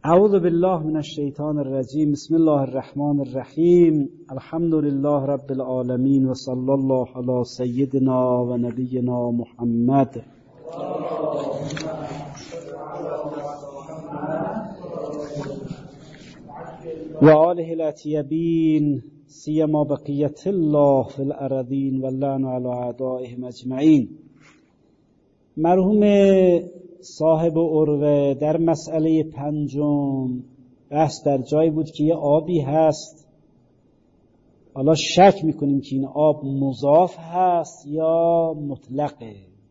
اعوذ بالله من الشیطان الرجیم. بسم الله الرحمن الرحیم. الحمد لله رب العالمین و صلی الله علی سیدنا و نبینا محمد و آله الاطیبین سیما بقیت الله فی الارضین و اللعن علی اعدائهم اجمعین. مرحوم صاحب عروه در مسئله پنجم بحث در جایی بود که یه آبی هست، حالا شک میکنیم که این آب مضاف هست یا مطلقه.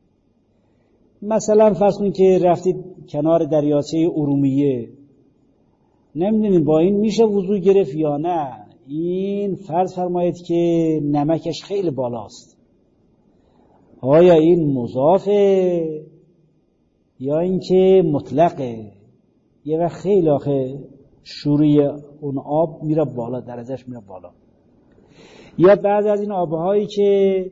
مثلا فرض کنید که رفتید کنار دریاچه ارومیه، نمیدونید با این میشه وضو گرفت یا نه. این فرض فرمایید که نمکش خیلی بالاست، آیا این مضافه یا اینکه مطلقه؟ یه وقت خیلی آخه شوری اون آب میره بالا، درجهش میره بالا. یا بعض از این آبهایی که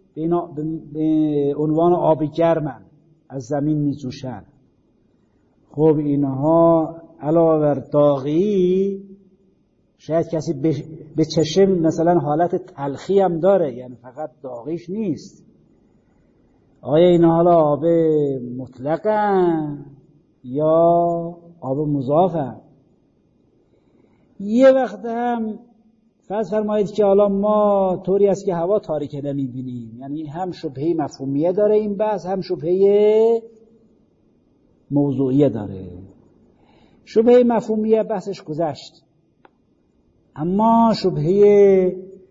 به عنوان آب گرمن از زمین میجوشن، خب اینها علاوه بر داغی شاید کسی به چشم مثلا حالت تلخی هم داره، یعنی فقط داغیش نیست. آیا این حالا آب مطلقن یا آب مضافن؟ یه وقت هم فرض فرمایید که حالا ما طوری است که هوا تاریکه نمیبینیم، یعنی هم شبهه مفهومیه داره این بحث، هم شبهه موضوعیه داره. شبهه مفهومیه بحثش گذشت، اما شبهه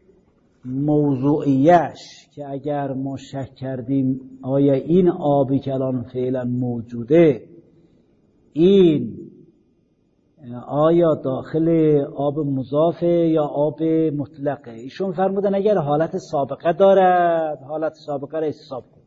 موضوعیش که اگر ما شک کردیم آیا این آبی که الان فعلا موجوده این آیا داخل آب مضافه یا آب مطلقه، ایشون فرمودن اگر حالت سابقه دارد حالت سابقه را حساب کن.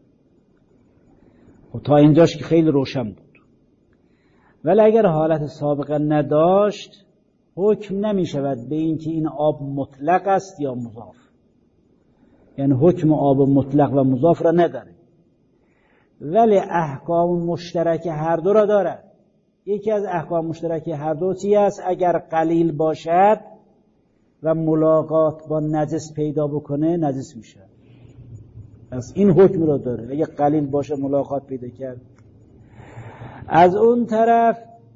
و تا اینجاش که خیلی روشن بود. ولی اگر حالت سابقه نداشت حکم نمی شود به این که این آب مطلق است یا مضاف، یعنی حکم آب مطلق و مضاف را نداره، ولی احکام مشترک هر دو را دارد. یکی از احکام مشترک هر دو چی است؟ اگر قلیل باشد و ملاقات با نجس پیدا بکنه نجس میشه، پس این حکم را داره. اگر قلیل باشه ملاقات پیدا کرد. از اون طرف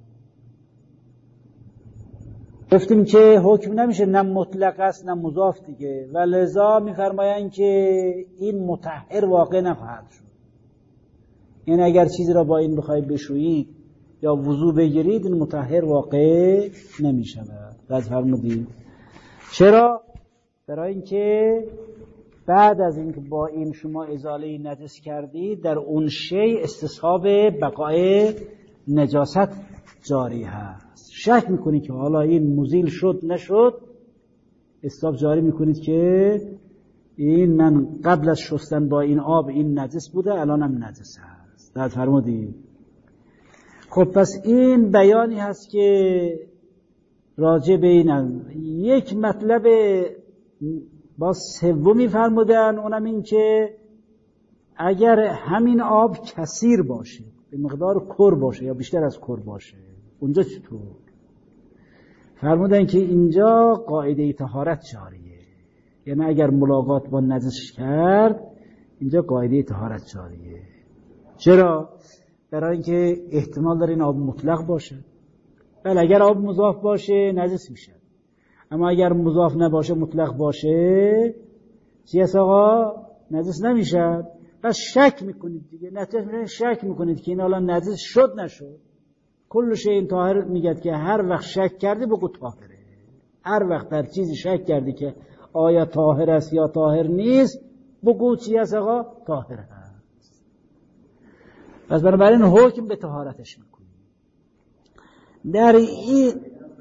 گفتیم که حکم نمیشه، نه مطلق است نه مضاف دیگه، و لذا میفرمایند که این مطهر واقع نخواهد شد. یعنی اگر چیزی را با این بخواید بشویید یا وضو بگیرید این مطهر واقع نمیشود. از فرمودید چرا؟ برای اینکه بعد از اینکه با این شما ازاله نجس کردید در اون شی استصحاب بقای نجاست جاری هست. شک میکنید که حالا این مزیل شد نشد، استصحاب جاری میکنید که این من قبل از شستن با این آب این نجس بوده الانم نجس هست. در فرمودید. خب پس این بیانی هست که راجع به این یک مطلب با سومی فرمودن، اونم این که اگر همین آب کثیر باشه، به مقدار کر باشه یا بیشتر از کر باشه، اونجا چطور؟ فرمودن که اینجا قاعده طهارت جاریه، یعنی اگر ملاقات با نجس کرد اینجا قاعده طهارت جاریه. چرا؟ برای اینکه احتمال داره این آب مطلق باشه، ولی اگر آب مضاف باشه نجس میشه. اما اگر مضاف نباشه مطلق باشه چی هست آقا؟ نجس نمیشه. پس شک میکنید دیگه، نتیجه شک میکنید که این الان نجس شد نشد. کل شیء طاهر میگه که هر وقت شک کردی بگو طاهره. هر وقت در چیزی شک کردی که آیا طاهر است یا طاهر نیست بگو چی هست آقا؟ طاهر هست. پس بنابراین حکم به طهارتش میکنی. در این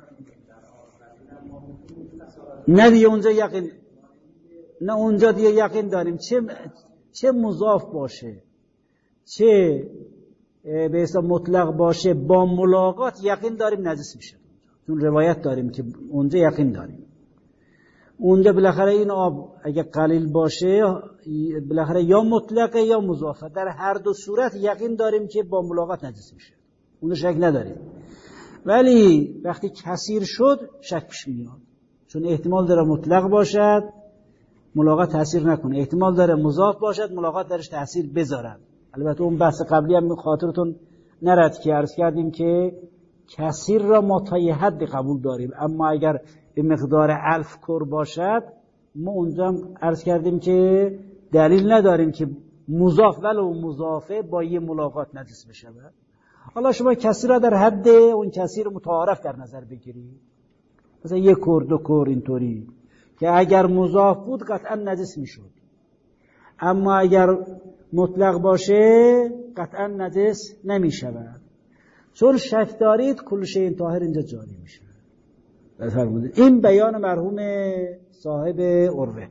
نه دیگه اونجا یقین، نه اونجا دیگه یقین داریم چه مضاف باشه چه به حساب مطلق باشه با ملاقات یقین داریم نجس میشه، چون روایت داریم که اونجا یقین داریم. اونجا بالاخره این آب اگه قلیل باشه بالاخره یا مطلقه یا مضافه، در هر دو صورت یقین داریم که با ملاقات نجس میشه، اونو شک نداریم. ولی وقتی کثیر شد شک پیش میاد، چون احتمال داره مطلق باشد ملاقات تأثیر نکنه، احتمال داره مضاف باشد ملاقات درش تأثیر بذارد. البته اون بحث قبلی هم خاطرتون نرد که عرض کردیم که کثیر را ما تا یه حد قبول داریم، اما اگر به مقدار 1000 کر باشد ما اونجا هم عرض کردیم که دلیل نداریم که مضاف ولو مضافه با یه ملاقات نجس بشه. حالا شما کثیر را در حد اون کثیر متعارف در نظر بگیرید، مثلا 1 کر 2 کر اینطوری که اگر مضاف بود قطعا نجس میشد، اما اگر مطلق باشه قطعا نجس نمیشود. چون شک دارید کل شیء طاهر اینجا جاری میشه. این بیان مرحوم صاحب عروه.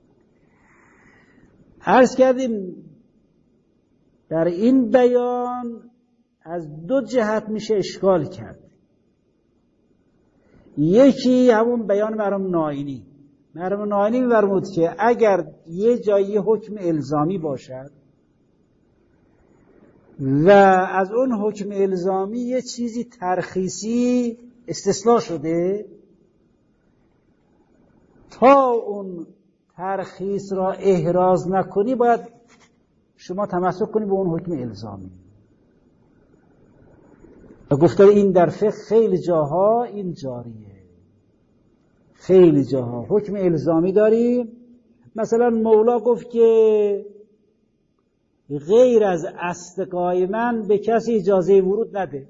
عرض کردیم در این بیان از 2 جهت میشه اشکال کرد. یکی همون بیان مرحوم ناینی. مرحوم ناینی می‌فرمود که اگر یه جایی حکم الزامی باشد و از اون حکم الزامی یه چیزی ترخیصی استثناء شده، تا اون ترخیص را احراز نکنی باید شما تمسک کنی به اون حکم الزامی. و گفته این در فقه خیلی جاها این جاریه، خیلی جاها حکم الزامی داریم. مثلا مولا گفت که غیر از اصدقای من به کسی اجازه ورود نده،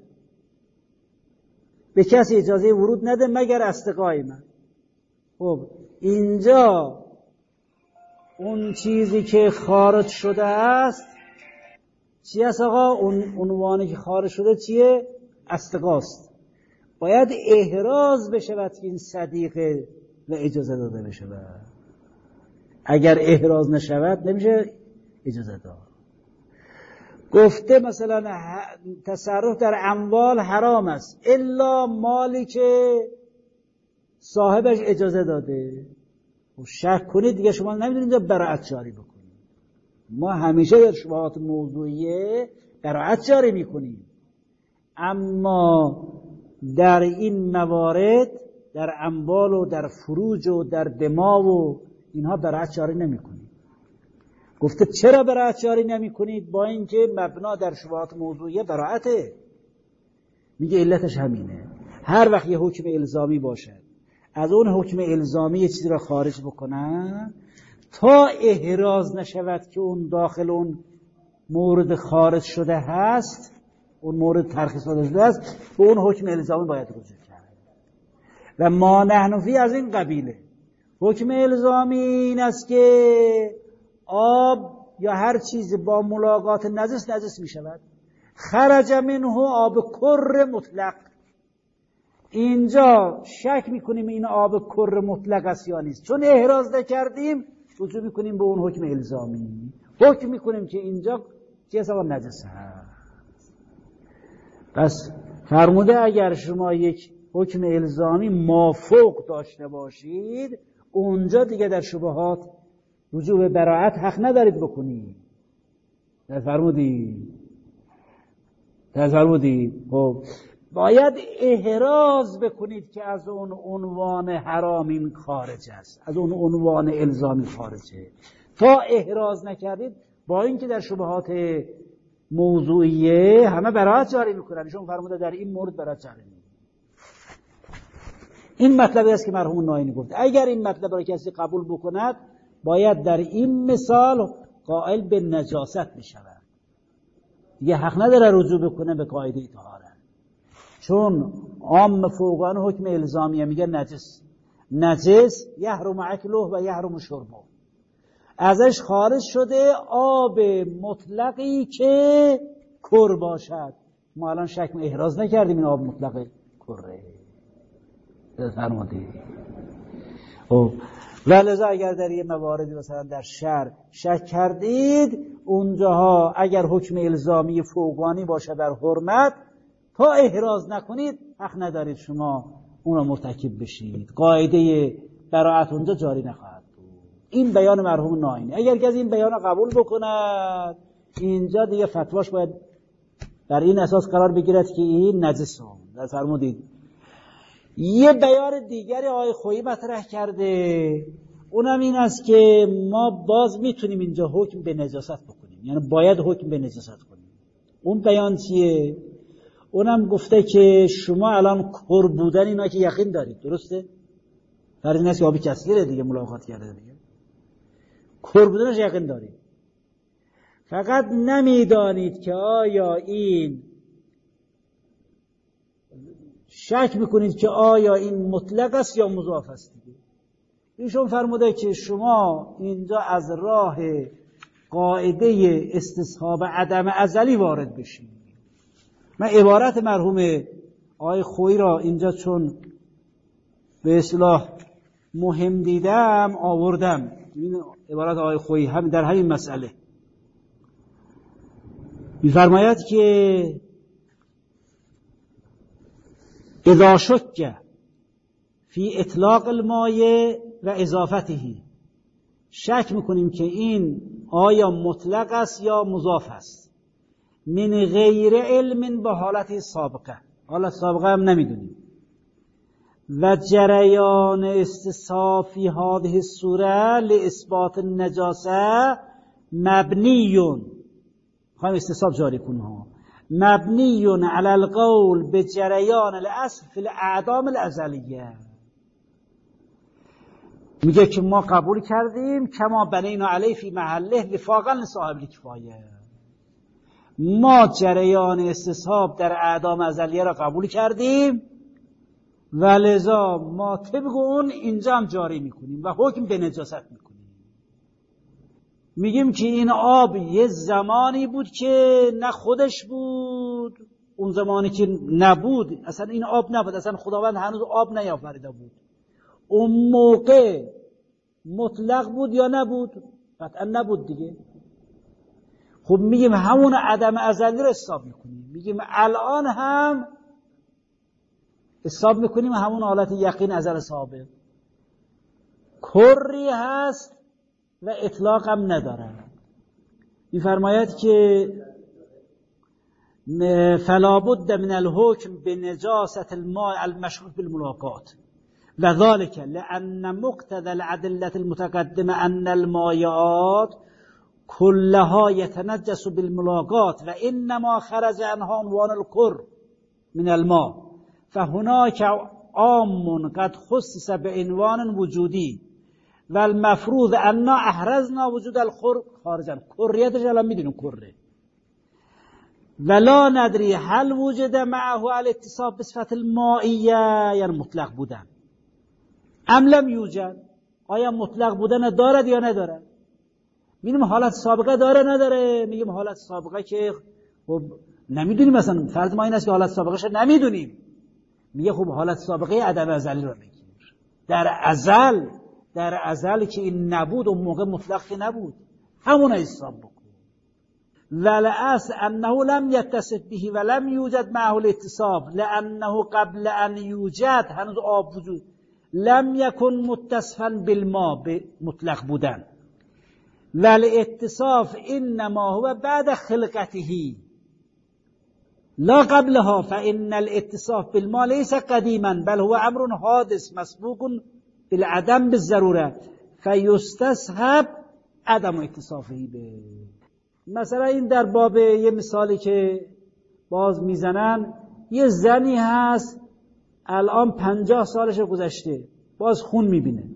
به کسی اجازه ورود نده مگر اصدقای من. خب اینجا اون چیزی که خارج شده است چی است آقا؟ اون عنوانی که خارج شده چیه؟ اصدقاست. باید احراز بشود که این صدیقه و اجازه داده بشود. اگر احراز نشود نمیشه اجازه داد. گفته مثلا تصرف در اموال حرام است الا مالی که صاحبش اجازه داده. و شک کنید دیگه شما نمیدونید اینجا براءت جاری بکنید. ما همیشه در شبهات موضوعیه براءت جاری میکنیم، اما در این موارد در اموال و در فروج و در دماء و اینها براءت جاری نمیکنید. گفته چرا براءت جاری نمیکنید؟ با اینکه مبنا در شبهات موضوعیه براءته. میگه علتش همینه، هر وقت یه حکم الزامی باشد از اون حکم الزامی یه چیزی را خارج بکنن تا احراز نشود که اون داخل اون مورد خارج شده هست، اون مورد ترخیص داده شده است، به اون حکم الزامی باید رجوع کرد. و ما نحن فی از این قبیله. حکم الزامی این است که آب یا هر چیز با ملاقات نجس می شود. خرج منه آب کر مطلق. اینجا شک میکنیم این آب کر مطلق است یا نیست، چون احراز نکردیم رجوع میکنیم به اون حکم الزامی، حکم میکنیم که اینجا چیز آقا نجس هست. پس فرموده اگر شما یک حکم الزامی مافوق داشته باشید اونجا دیگه در شبهات رجوع به براءت حق ندارید بکنید. فرمودید خب باید احراز بکنید که از اون عنوان حرام این خارج است، از اون عنوان الزامی خارجه. تا احراز نکردید با اینکه در شبهات موضوعیه همه براءت جاری میکنن، ایشون فرموده در این مورد براءت جاری میکنن. این مطلبی است که مرحوم ناینی گفت. اگر این مطلب را کسی قبول بکند باید در این مثال قائل به نجاست میشود، دیگه حق نداره رجوع بکنه به قاعده طهارت، چون عام فوقان حکم الزامیه میگه نجس یحرم اکله و یحرم شربه، ازش خارج شده آب مطلقی که کر باشد. ما الان شک احراز نکردیم این آب مطلق کره. فرمودید ولذا اگر در یه مواردی مثلا در شرع شک کردید اونجاها اگر حکم الزامی فوقانی باشه در حرمت تا احراز نکنید حق ندارید شما اون را مرتکب بشید، قاعده براءت اونجا جاری نخواهد بود. این بیان مرحوم ناینی. اگر کسی این بیان را قبول بکند اینجا دیگه فتواش باید بر این اساس قرار بگیرد که این نجسه. در فرمودید. یه بیان دیگری آقای خویی مطرح کرده، اونم این است که ما باز میتونیم اینجا حکم به نجاست بکنیم، یعنی باید حکم به نجاست کنیم. اون بیان چیه؟ اونم گفته که شما الان کر بودن اینا که یقین دارید، درسته؟ فرض این است که آبی کثیره دیگه، ملاقات کرده دیگه، کر بودنش یقین دارید، فقط نمیدانید که آیا این شک میکنید که آیا این مطلق است یا مضاف است دیگه. ایشون فرموده که شما اینجا از راه قاعده استصحاب عدم ازلی وارد بشید. من عبارت مرحوم آقای خویی را اینجا چون به اصطلاح مهم دیدم آوردم. این عبارت آقای خویی هم در همین مسئله می‌فرماید که اذا شک فی اطلاق المایه و اضافته، شک میکنیم که این آیا مطلق است یا مضاف است، من غیر علم به حالت سابقه، حالت سابقه هم نمیدونیم، و جریان استصحاب فی هذه الصوره لاثبات النجاسه مبنیون، خواهیم استصحاب جاری کنیم ها، مبنیون علی القول به جریان الاصل فی الاعدام الازلیه. میگه که ما قبول کردیم کما بنینا علیه فی محله وفاقا لصاحب الکفایه، ما جریان استصحاب در اعدام ازلیه را قبول کردیم و لذا ما طبق اون اینجا هم جاری میکنیم و حکم به نجاست میکنیم. میگیم که این آب یه زمانی بود که نه خودش بود، اون زمانی که نبود اصلا این آب نبود، اصلا خداوند هنوز آب نیافریده بود، اون موقع مطلق بود یا نبود؟ قطعا نبود دیگه. خب میگیم همون عدم ازلی رو حساب میکنیم، میگیم الان هم حساب میکنیم همون حالت یقین ازل سابق، کری هست و اطلاق هم نداره. میفرماید که فلا بد من الحکم بنجاست الماء المشروط بالملاقات و ذلك لأن مقتضى العدلة المتقدمة أن المائعات كلها يتنجس بالملاقات وإنما خرج عنها عنوان الكر من الماء فهناك عام قد خصص بعنوان وجودي والمفروض أن احرزنا وجود الخر خارجا. کریتش الان میدونیم کره، ولا ندري هل وجد معه الاتصاب بصفت المائیه، یعنی مطلق بودن، ام لم یوجد، آیا مطلق بودن دارد یا ندارد. میگیم حالت سابقه داره نداره، میگیم حالت سابقه که خب نمیدونیم، مثلا فرض ما این است که حالت سابقه شد نمیدونیم، میگه خب حالت سابقه عدم ازلی رو بگیر، در ازل که این نبود اون موقع مطلق که نبود، همون حساب بکن. والاصل انه لم يتصف به ولم يوجد معه الاتصاف لانه قبل ان یوجد، هنوز آب وجود، لم يكن متصفا بالماء، مطلق بودن، والاتصاف انما هو بعد خلقته لا قبلها، فان الاتصاف بالماء ليس قديما بل هو امر حادث مسبوق بالعدم بالضروره فيستصحب عدم اتصافه به. مثلا این در باب یه مثالی که باز میزنن، یه زنی هست الان 50 سالش گذشته باز خون میبینه،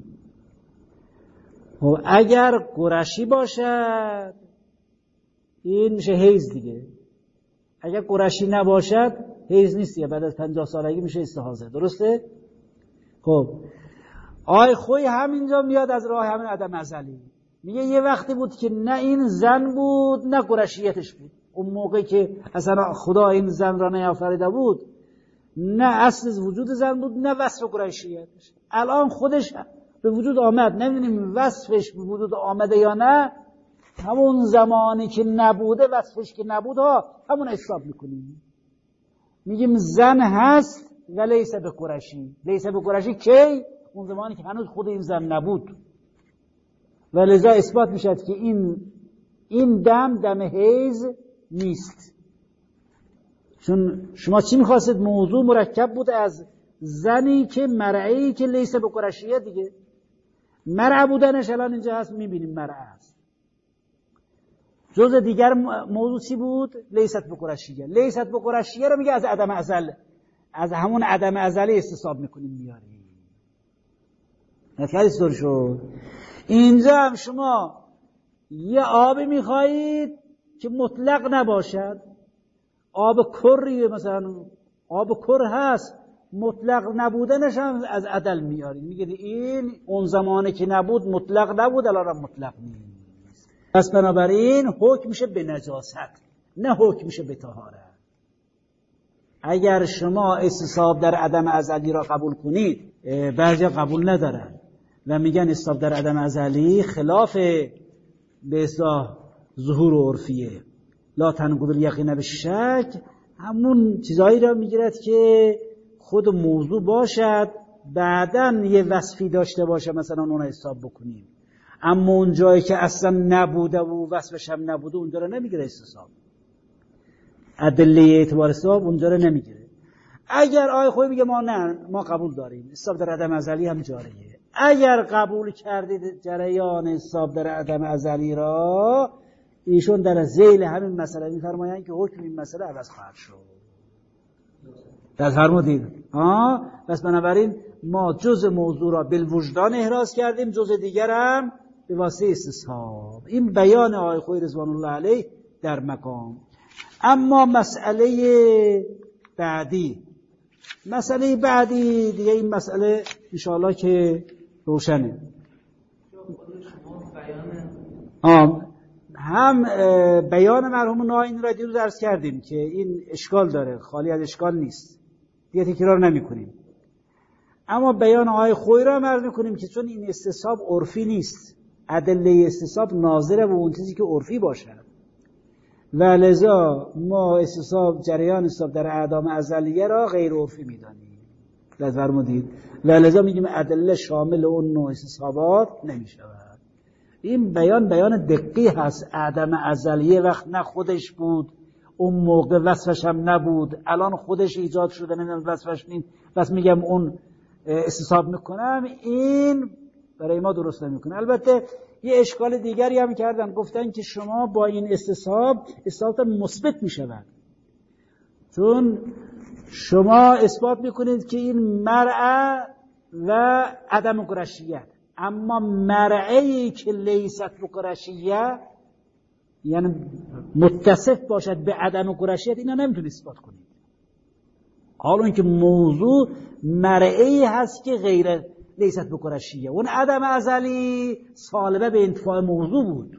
خب اگر قرشی باشد این میشه حیض دیگه، اگر قرشی نباشد حیض نیست، بعد از 50 سالگی میشه استحاضه، درسته؟ خب آقای خویی همینجا میاد از راه همین عدم ازلی، میگه یه وقتی بود که نه این زن بود نه قرشیتش بود، اون موقع که اصلا خدا این زن را نیافریده بود، نه اصل وجود زن بود نه وصف قرشیتش، الان خودش به وجود آمد، نمیدونیم وصفش به وجود آمده یا نه، همون زمانی که نبوده وصفش که نبود همون حساب میکنیم، میگیم زن هست و لیس به قرشی. لیس به قرشی کی؟ اون زمانی که هنوز خود این زن نبود، و لذا اثبات میشد که این دم حیض نیست. چون شما چی میخواستید؟ موضوع مرکب بود از زنی که مرعی که لیس به قرشیه دیگه. مرع بودنش الان اینجا هست، میبینیم مرع هست. جز دیگر موضوع چی بود؟ لیست به قرشیه. لیست به قرشیه رو میگه از عدم ازل، از همون عدم ازلی استصحاب میکنیم میاریم. نفیدی طور شد. اینجا هم شما یه آبی میخواهید که مطلق نباشد، آب کریه، مثلا آب کر هست، مطلق نبودنش هم از عدل میارید، میگید این اون زمانی که نبود مطلق نبود، الان مطلق نیست. پس بنابراین حکم میشه به نجاست، نه حکم میشه به طهارت. اگر شما استصحاب در عدم ازلی را قبول کنید، بعضیا قبول ندارن و میگن استصحاب در عدم ازلی خلاف به اصطلاح ظهور عرفیه، لا تنقض الیقین بالشک، همون چیزایی را میگیرد که خود موضوع باشد بعدن یه وصفی داشته باشه، مثلا اون حساب بکنیم. اما اون جایی که اصلا نبوده و وصفش هم نبوده اونجا رو نمیگیره استصحاب، ادله اعتبار استصحاب اونجا رو نمیگیره. اگر آیه خوی میگه ما نه، ما قبول داریم استصحاب در عدم ازلی هم جاریه، اگر قبول کردید جریان استصحاب در عدم ازلی را، ایشون در ذیل همین مسئله میفرمایند که حکم این مسئله عوض خواهد شد. در فرمودید پس بنابراین ما جز موضوع را بالوجدان احراز کردیم، جز دیگر هم به واسطه استصحاب. این بیان آقای خویی رضوان الله علیه در مقام. اما مسئله بعدی دیگه، این مسئله انشاءالله که روشنه. هم بیان مرحوم ناین را دیروز عرض کردیم که این اشکال داره، خالی از اشکال نیست، دیگه تکرار نمی کنیم. اما بیان آقای خویی را عرض میکنیم که چون این استصحاب عرفی نیست، ادله استصحاب ناظره به اون چیزی که عرفی باشد و لذا ما استصحاب، جریان استصحاب در اعدام ازلیه را غیر عرفی میدانیم. فرمودید و لذا میگیم ادله شامل اون نوع استصحابات نمیشود. این بیان دقیق هست. عدم ازلیه وقت نه خودش بود، اون موقع وصفش هم نبود، الان خودش ایجاد شده، نمیدونم وصفش نیست، بس میگم اون استصحاب میکنم، این برای ما درست نمیکنه. البته یه اشکال دیگری هم کردن، گفتن که شما با این استصحاب مثبت میشود، چون شما اثبات میکنید که این مرعه و عدم قرشیت، اما مرعی که لیست بقرشیه یعنی متصف باشد به عدم قرشیت، اینا نمیتونید اثبات کنید. حالا اینکه موضوع مرعی هست که غیر لیست بقرشیه، اون عدم ازلی سالبه به انتفاع موضوع بود،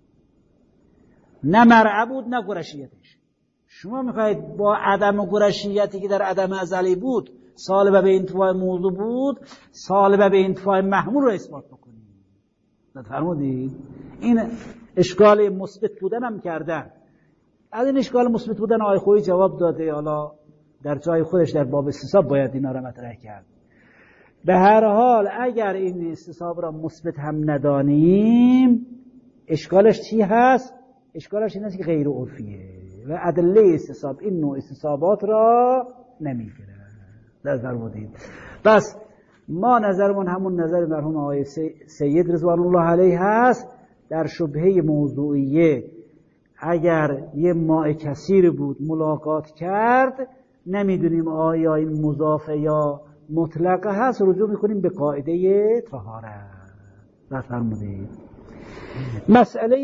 نه مرعه بود نه قرشیتش. شما میخواید با عدم قرشیتی که در عدم ازلی بود سالبه به انتفاع موضوع بود، سالبه به انتفاع محمول رو اثبات بکنید. فرمودید این اشکال مثبت بودن هم کردن. از این اشکال مثبت بودن آقای خویی جواب داده، حالا در جای خودش در باب استصحاب باید اینا رو مطرح کرد. به هر حال اگر این استصحاب را مثبت هم ندانیم، اشکالش چی هست؟ اشکالش این است که غیر عرفیه و ادله استصحاب این نوع استصحابات را نمیگیره. در فرمودید. پس ما نظرمون همون نظر مرحوم آقای سید رضوان الله علیه هست در شبهه موضوعیه. اگر یه ماء کثیر بود ملاقات کرد، نمیدونیم آیا این مضافه یا مطلقه هست، رجوع میکنیم به قاعده طهارت. فرمودید. مسئله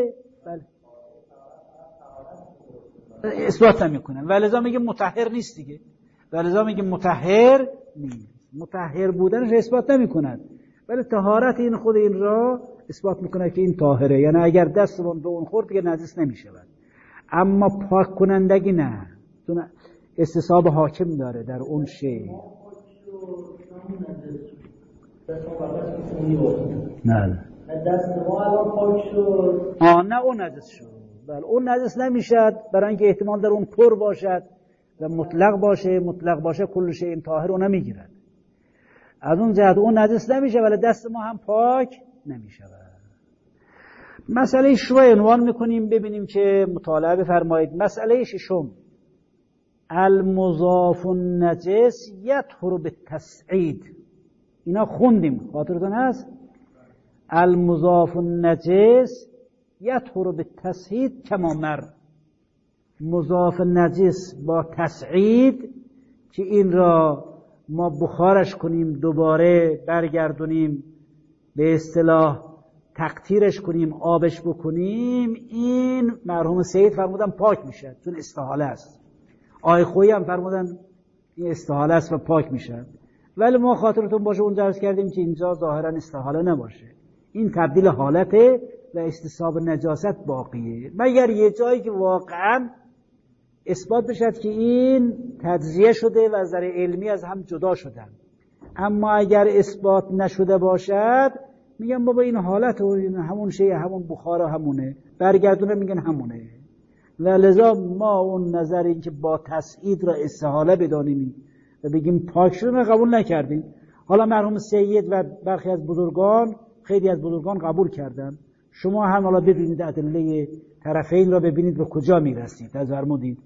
اثبات نمیکنن و لذا میگه مطهر نیست دیگه، و لذا میگه مطهر نیست، مطهر بودنش اثبات نمیکنن، ولی طهارت این خود این را اثبات میکنه که این طاهره، یعنی اگر دستمون به اون خورد دیگه نجس نمیشود. اما پاک کنندگی نه، چون استصحاب حاکم داره در اون شی. نه دست ما الان پاک شد، نه اون نجس شد. بله اون نجس نمیشد، برای اینکه احتمال در اون پر باشد و مطلق باشه کل شی این طاهر رو نمیگیرد. از اون جهت اون نجس نمیشه، ولی دست ما هم پاک نمیشود. مسئله شروع عنوان میکنیم ببینیم که مطالعه بفرمایید. مسئله ششم، المضاف النجس یطهر بالتصعید. اینا خوندیم، خاطرتون هست؟ المضاف النجس یطهر بالتصعید کما مر. مضاف نجس با تصعید که این را ما بخارش کنیم، دوباره برگردونیم، به اصطلاح تقطیرش کنیم، آبش بکنیم، این مرحوم سید فرمودن پاک میشه چون استحاله است. آقای خویی هم فرمودن این استحاله است و پاک میشه. ولی ما خاطرتون باشه اون درس کردیم که اینجا ظاهرا استحاله نباشه، این تبدیل حالته و استصحاب نجاست باقیه، مگر یه جایی که واقعا اثبات بشد که این تجزیه شده و از نظر علمی از هم جدا شدن. اما اگر اثبات نشده باشد میگن بابا این حالت و همون شیء، همون بخار همونه، برگردونه میگن همونه. و لذا ما اون نظر این که با تصعید را استحاله بدانیم و بگیم پاک شده قبول نکردیم. حالا مرحوم سید و برخی از بزرگان، خیلی از بزرگان قبول کردن. شما هم حالا ببینید ادله طرفین را ببینید به کجا میرسید. از فرمودید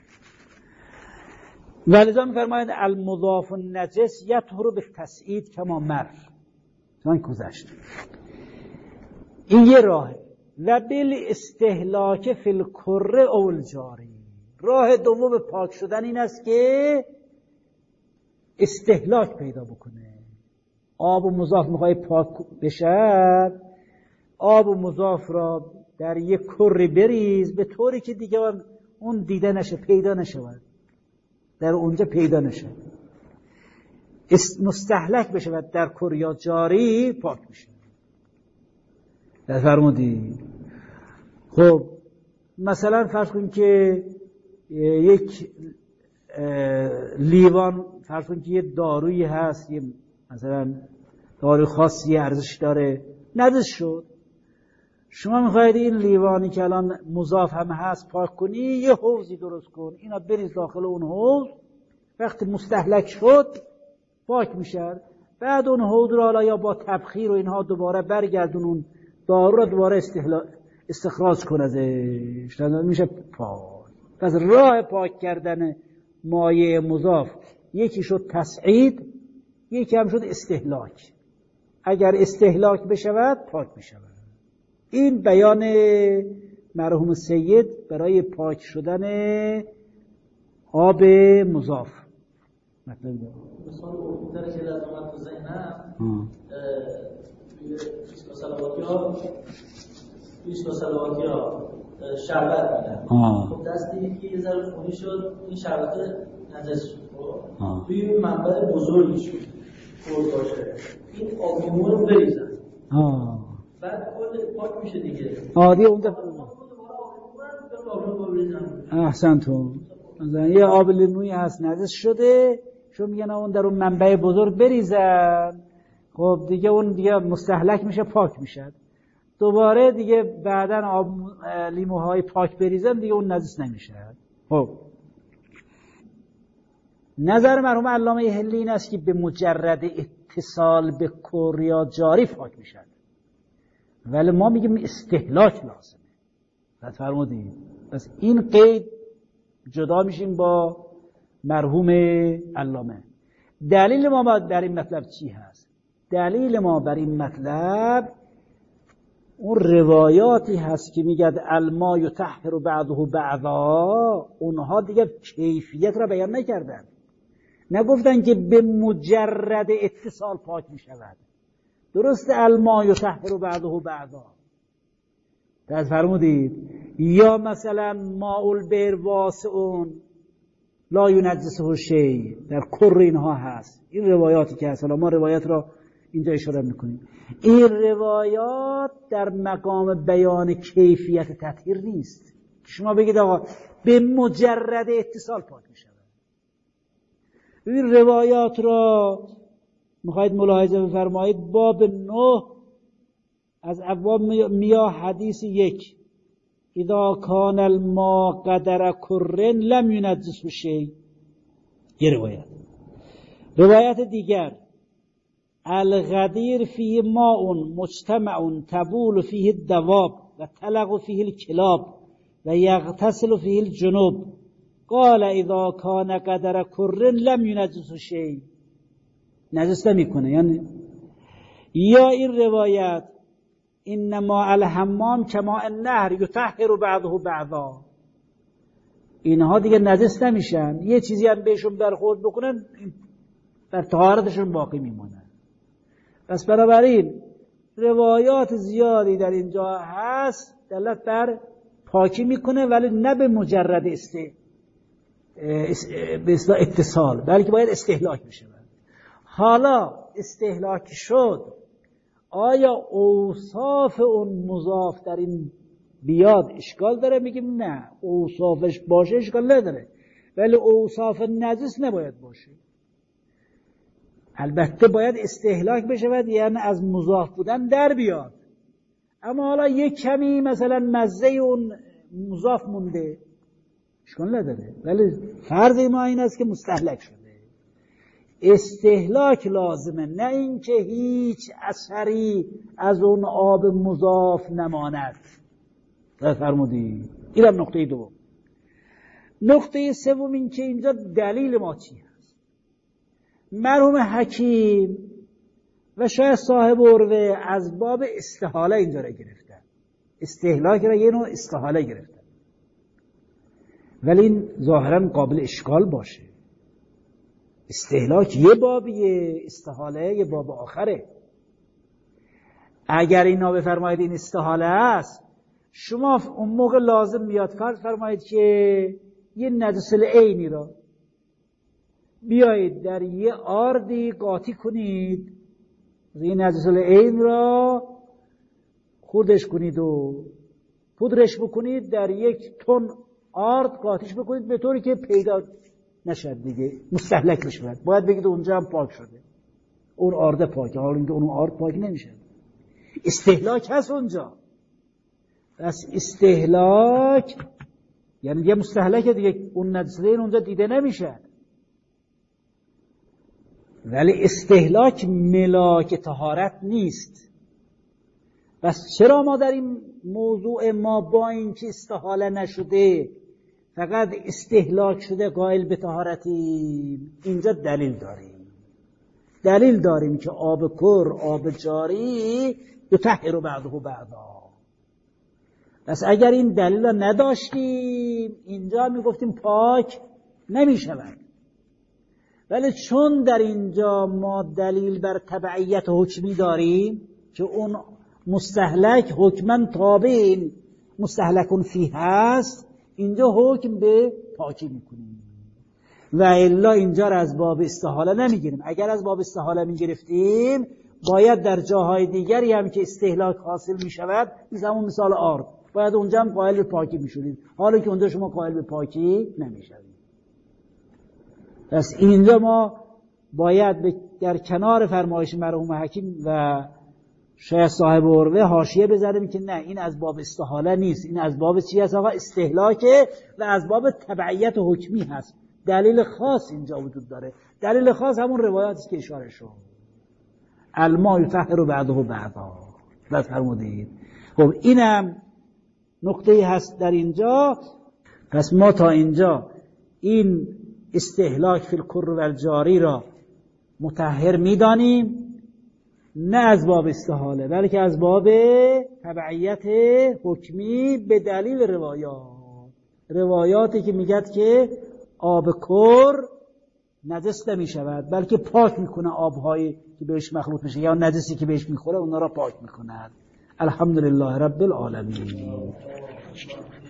ولذا میفرماید المضاف النجس یطهر بالتصعید کما مر، چون گذشت. این یه راهه. و بالاستهلاک فی الکر او الجاری. راه دوم پاک شدن این است که استهلاک پیدا بکنه. آب و مضاف میخوای پاک بشد، آب و مضاف را در یک کری بریز به طوری که دیگه اون دیده نشه، پیدا نشود، در اونجا پیدا نشه، مستهلک بشه و در کر یا جاری پاک میشه. فرمودی خب مثلا فرض کن که یک لیوان، فرض کن که یه دارویی هست، یه مثلا داروی خاصی ارزش داره، نجس شد. شما میخواید این لیوانی که الان مضاف هم هست پاک کنی، یه حوضی درست کن، اینا بریز داخل اون حوض، وقتی مستهلک شد پاک میشه. بعد اون حوض رو حالا یا با تبخیر و اینها دوباره برگردون، اون دارو رو دوباره استخراج کن ازش، میشه پاک. پس راه پاک کردن مایع مضاف یکی شد تصعید، یکی هم شد استهلاک. اگر استهلاک بشود پاک بشود. این بیان مرحوم سید برای پاک شدن آب مضاف. مثلا در که از اومد تو ذهنم پیشتا سلواتی ها شربت میدن. خب دست یکی یه ذره خونی شد، این شربت نجس شد. توی منبع بزرگی شد خورد باشه، این آبلیمو رو بریزن، بعد کل پاک میشه دیگه. دیگه اون دفعه احسن تو مثلا یه آب لیمویی هست نجس شده، شو میگن اون در اون منبع بزرگ بریزن، خب دیگه اون دیگه مستهلک میشه، پاک میشه. دوباره دیگه بعدن آب لیموهای پاک بریزن دیگه اون نجس نمیشه. خب نظر مرحوم علامه حلی این است که به مجرد اتصال به کر یا جاری پاک میشه، ولی ما میگیم استهلاک لازمه. بعد فرمودید پس این قید جدا میشیم با مرحوم علامه. دلیل ما در این مطلب چی هست؟ دلیل ما بر این مطلب اون روایاتی هست که میگه الماء یطهر بعضه بعضا، اونها دیگه کیفیت را بیان نکردن، نگفتن که به مجرد اتصال پاک میشود. درست الماء یطهر بعضه بعضا از فرمودید، یا مثلا ماء البئر واسع لا ینجسه شیء، در کر اینها هست. این روایاتی که هست، ما روایت را اینجا اشاره میکنیم. این روایات در مقام بیان کیفیت تطهیر نیست. شما بگید آقا به مجرد اتصال پاک میشود. این روایات را میخواید ملاحظه بفرمایید. باب 9 از ابواب میاه حدیث 1 اذا کان الماء قدر کرن لم ینجسه شیء. یه روایت دیگر الغدیر فیه ماء مجتمع تبول فیه الدواب و تلق فیه الکلاب و یغتسل فیه الجنوب قال اذا کان قدر کر لم ینجس شیء، نجس نمیکنه. یعنی یا این روایت انما الحمام کما النهر یطهر بعضه بعضا، اینها دیگه نجس نمیشن، یه چیزی هم بهشون برخورد بکنن در طهارتشون باقی میمونن. پس بنابراین روایات زیادی در اینجا هست دلالت بر پاکی میکنه، ولی نه به مجرد به اصطلاح اتصال، بلکه باید استهلاک بشه. حالا استهلاک شد، آیا اوصاف اون مضاف در این بیاد اشکال داره؟ میگیم نه، اوصافش باشه اشکال نداره، ولی اوصاف نجس نباید باشه. البته باید استهلاک بشه، یعنی از مضاف بودن در بیاد. اما حالا یک کمی مثلا مزه اون مضاف مونده، اشکال نداره، ولی فرض ما این است که مستهلک شده. استهلاک لازمه، نه اینکه هیچ اثری از اون آب مضاف نماند. فرمودی. اینم نقطه دوم. نقطه سوم این که اینجا دلیل ما چی هست. مرحوم حکیم و شاید صاحب عروه از باب استحاله اینجا را گرفتن، استهلاک را یه نوع استحاله گرفتن، ولی این ظاهرا قابل اشکال باشه. استهلاک یه بابیه، استحاله یه باب آخره. اگر اینا بفرمایید این استحاله است، شما اون موقع لازم میاد فرض فرمایید که یه نجس العینی را بیایید در یه آردی قاطی کنید، این نجس العین را خوردش کنید و پودرش بکنید، در یک تن آرد قاطیش بکنید به طوری که پیدا نشد دیگه، مستهلک بشه. باید بگید اونجا هم پاک شده، اون آرده پاکه، حالا اینکه اون آرد پاک نمیشه. استهلاک هست اونجا. پس استهلاک یعنی یه مستهلکه دیگه، اون نجس العین اونجا دیده نمیشه. ولی استهلاک ملاک طهارت نیست. پس چرا ما در این موضوع ما با اینکه استحاله نشده فقط استهلاک شده قائل به طهارتیم؟ اینجا دلیل داریم که آب کر، آب جاری یطهر بعضه بعضا. پس اگر این دلیل را نداشتیم اینجا میگفتیم پاک نمیشود. ولی چون در اینجا ما دلیل بر تبعیت حکمی داریم که اون مستهلک حکماً تابع مستهلکون فیه هست، اینجا حکم به پاکی میکنیم و الا اینجا را از باب استحاله نمیگیریم. اگر از باب استحاله میگرفتیم باید در جاهای دیگری هم که استهلاک حاصل میشود، مثل همون مثال آرد، باید اونجا هم قائل به پاکی میشدیم، حالا که اونجا شما قائل به پاکی نمیشوید. پس اینجا ما باید در کنار فرمایش مرحوم حکیم و شاید صاحب عروه حاشیه بذاریم که نه، این از باب استحاله نیست، این از باب چی هست آقا؟ استهلاکه و از باب تبعیت حکمی هست. دلیل خاص اینجا وجود داره. دلیل خاص همون روایاتی که اشاره شد، الماء یطهر بعضه بعضا. بس فرمودید. خب اینم نقطه‌ای هست در اینجا. پس ما تا اینجا این استهلاک فی الکر و الجاری را مطهر میدانیم، نه از باب استحاله بلکه از باب تبعیت حکمی به دلیل روایاتی که میگد که آب کر نجس نمی شود بلکه پاک میکنه آبهایی که بهش مخلوط میشه یا نجسی که بهش میخوره اونا را پاک میکند. الحمدلله رب العالمین.